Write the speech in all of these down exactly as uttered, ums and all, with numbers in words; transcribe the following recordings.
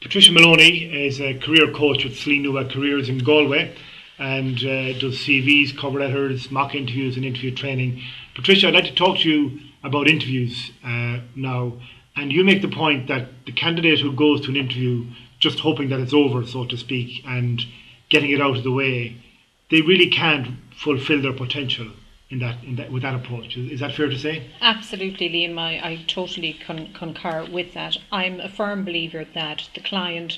Patricia Maloney is a career coach with Sleenua Careers in Galway and uh, does C Vs, cover letters, mock interviews and interview training. Patricia, I'd like to talk to you about interviews uh, now. And you make the point that the candidate who goes to an interview just hoping that it's over, so to speak, and getting it out of the way, they really can't fulfill their potential in that, in that with that approach. Is, is that fair to say? Absolutely, Liam. I, I totally con- concur with that. I'm a firm believer that the client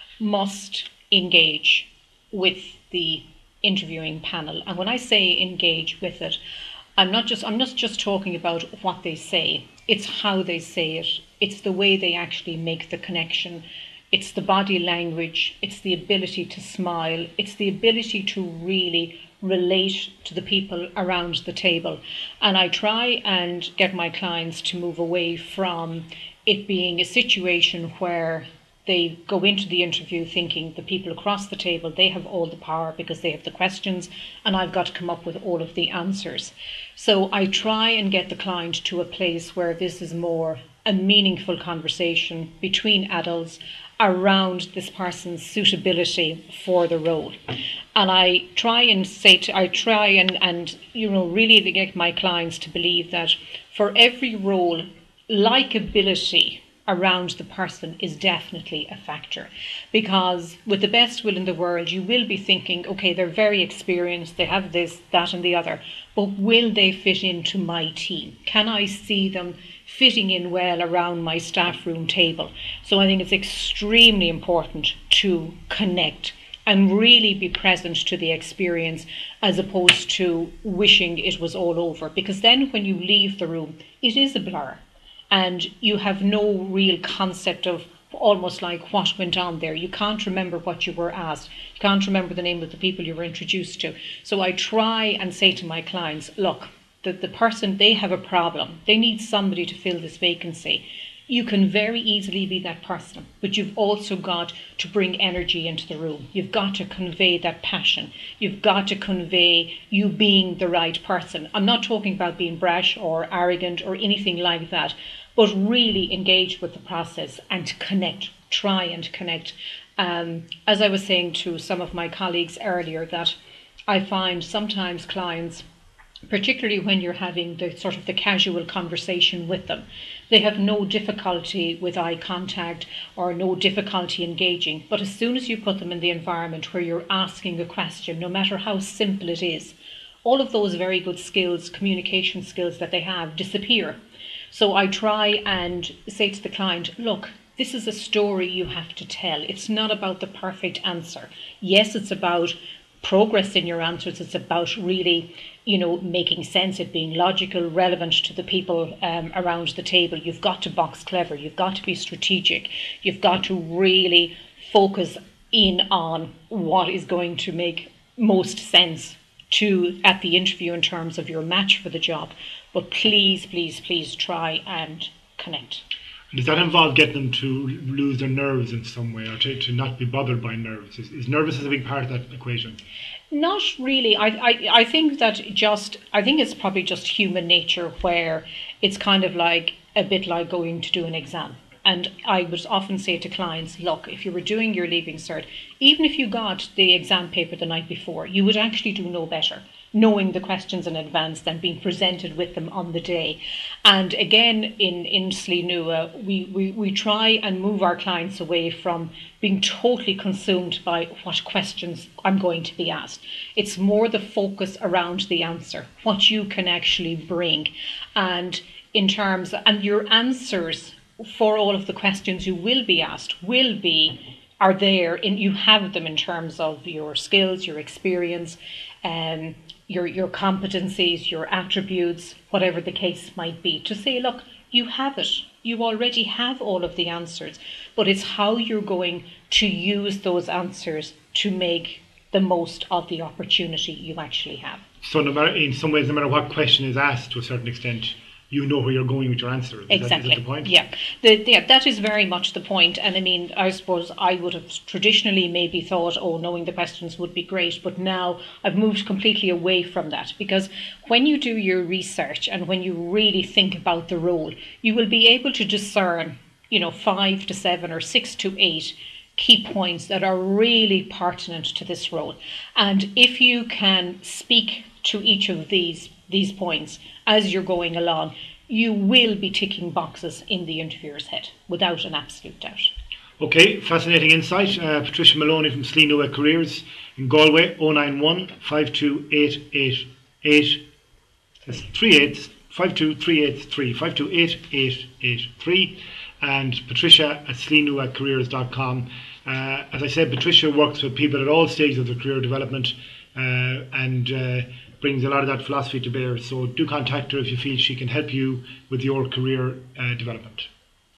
must engage with the interviewing panel. And when I say engage with it, I'm not just I'm not just talking about what they say. It's how they say it. It's the way they actually make the connection. It's the body language. It's the ability to smile. It's the ability to really relate to the people around the table. And I try and get my clients to move away from it being a situation where they go into the interview thinking the people across the table, they have all the power because they have the questions and I've got to come up with all of the answers. So I try and get the client to a place where this is more a meaningful conversation between adults around this person's suitability for the role. And I try and say to, I try and, and you know really to get my clients to believe that for every role, likability around the person is definitely a factor, because with the best will in the world you will be thinking, okay, they're very experienced, they have this, that and the other, but will they fit into my team? Can I see them fitting in well around my staff room table? So I think it's extremely important to connect and really be present to the experience as opposed to wishing it was all over, because then when you leave the room it is a blur and you have no real concept of almost like what went on there. You can't remember what you were asked. You can't remember the name of the people you were introduced to. So I try and say to my clients, look, the, the person, they have a problem. They need somebody to fill this vacancy. You can very easily be that person, but you've also got to bring energy into the room. You've got to convey that passion. You've got to convey you being the right person. I'm not talking about being brash or arrogant or anything like that, but really engage with the process and connect, try and connect. Um, as I was saying to some of my colleagues earlier, that I find sometimes clients, particularly when you're having the sort of the casual conversation with them, they have no difficulty with eye contact or no difficulty engaging. But as soon as you put them in the environment where you're asking a question, no matter how simple it is, all of those very good skills, communication skills that they have disappear. So I try and say to the client, look, this is a story you have to tell. It's not about the perfect answer. Yes, it's about progress in your answers. It's about really, you know, making sense, it being logical, relevant to the people um, around the table. You've got to box clever. You've got to be strategic. You've got to really focus in on what is going to make most sense to at the interview in terms of your match for the job. But please, please, please try and connect. And does that involve getting them to lose their nerves in some way, or to, to not be bothered by nerves? Is, is nervousness a big part of that equation? Not really. I, I I think that just, I think it's probably just human nature, where it's kind of like a bit like going to do an exam. And I would often say to clients, look, if you were doing your Leaving Cert, even if you got the exam paper the night before, you would actually do no better knowing the questions in advance than being presented with them on the day. And again, in, in Sleenua, we, we, we try and move our clients away from being totally consumed by what questions I'm going to be asked. It's more the focus around the answer, what you can actually bring. And in terms, and your answers for all of the questions you will be asked will be, are there, in, you have them in terms of your skills, your experience, um, your your competencies, your attributes, whatever the case might be, to say, look, you have it. You already have all of the answers, but it's how you're going to use those answers to make the most of the opportunity you actually have. So no matter, in some ways, no matter what question is asked, to a certain extent, you know where you're going with your answer. Is Exactly. That, is that the point? Yeah. The, yeah, that is very much the point. And I mean, I suppose I would have traditionally maybe thought, oh, knowing the questions would be great. But now I've moved completely away from that, because when you do your research and when you really think about the role, you will be able to discern, you know, five to seven or six to eight key points that are really pertinent to this role. And if you can speak to each of these these points as you're going along, you will be ticking boxes in the interviewer's head, without an absolute doubt. Okay, fascinating insight. Uh, Patricia Maloney from Sleenua Careers in Galway, oh nine one, five two eight eight eight. That's three eight, five two three eight three, five two eight eight eight three. And Patricia at sleenua careers dot com. Uh, as I said, Patricia works with people at all stages of their career development uh, and uh, brings a lot of that philosophy to bear. So do contact her if you feel she can help you with your career uh, development.